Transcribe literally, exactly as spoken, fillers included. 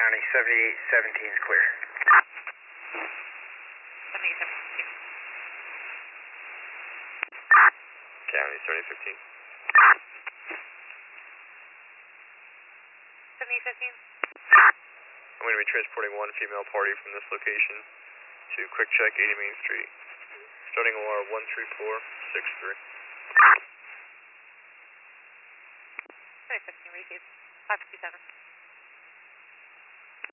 County, seventy-eight seventeen is clear. seventy-eight seventeen. County, seventy fifteen. seventy-eight fifteen. I'm going to be transporting one female party from this location to Quick Check, eighty Main Street. Starting O R one three four six three. seventy fifteen, receive. five fifty-seven.